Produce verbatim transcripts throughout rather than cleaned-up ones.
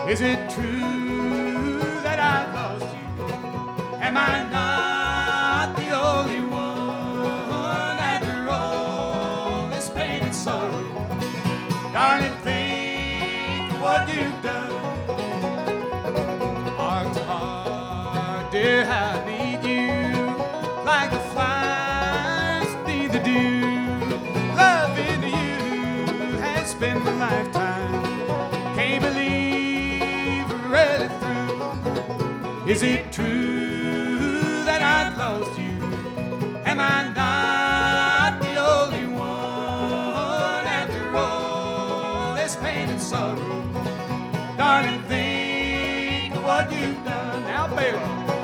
Is it true that I've lost you? Am I not the only one after all this pain and sorrow? Darling, think of what you've done. Heart to heart, dear, how I need you, like the flies need the dew. Loving you has been a lifetime. Can't believe we're really through. Is it true that I've lost you? Am I not the only one after all this pain and sorrow? Darling, think of what you've done. Now, baby.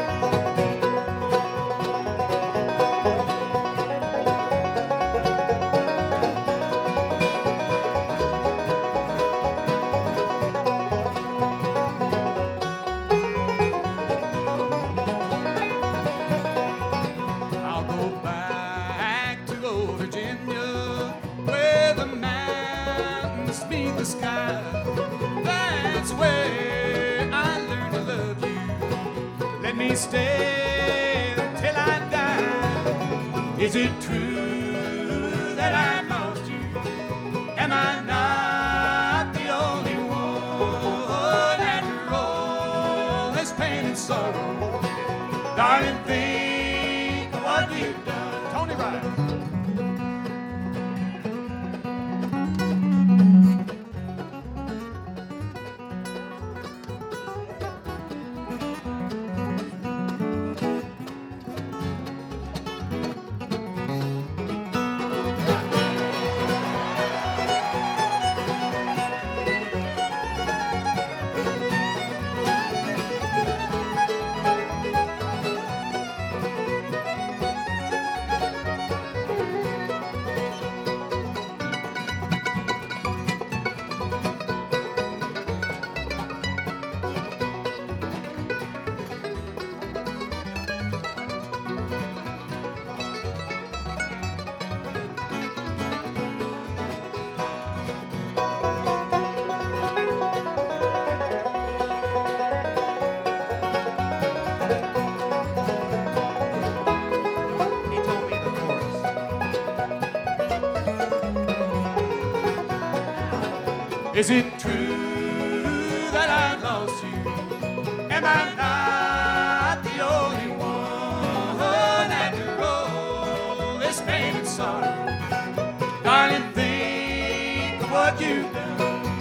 Stay till I die. Is it true that I've lost you? Am I not the only one after all this pain and sorrow? Darling, think of what you've done. Tony Ryder. Is it true that I lost you? Am I not the only one after all this pain and sorrow? Darling, think of what you've done.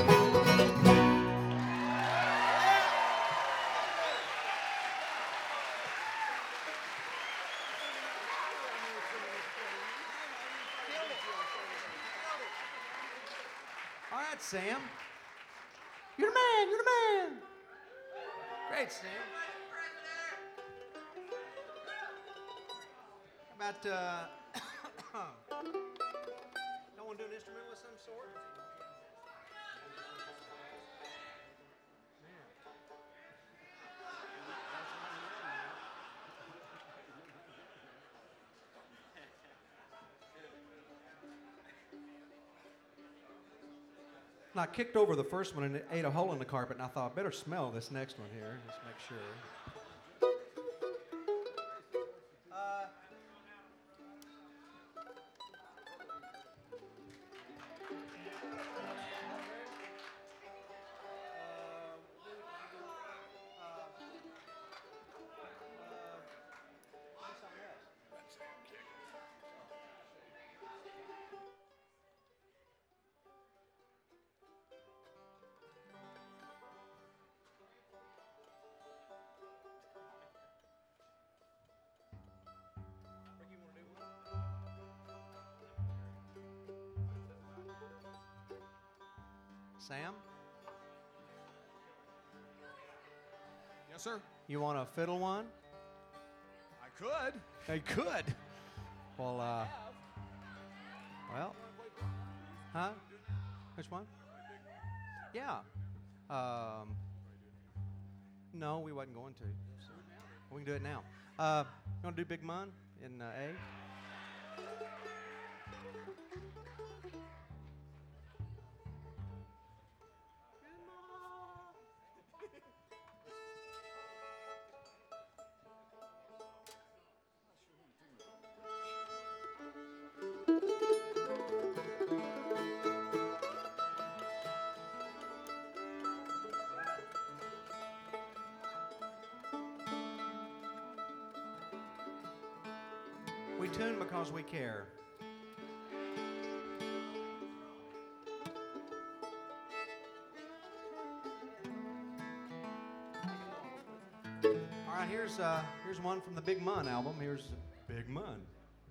All right, Sam. You're the man, you're the man. Great, Sam. How about, uh, don't want to do an instrumental of some sort? And I kicked over the first one and it ate a hole in the carpet, and I thought, I better smell this next one here, just make sure. Uh, Sam? Yes, sir. You want a fiddle one? I could. I could. Well, uh, well, huh? Which one? Yeah. Um, no, we wasn't going to. We can do it now. Uh, you want to do Big Mun in uh, A? We tune because we care. All right, here's uh, here's one from the Big Mun album. Here's Big Mun.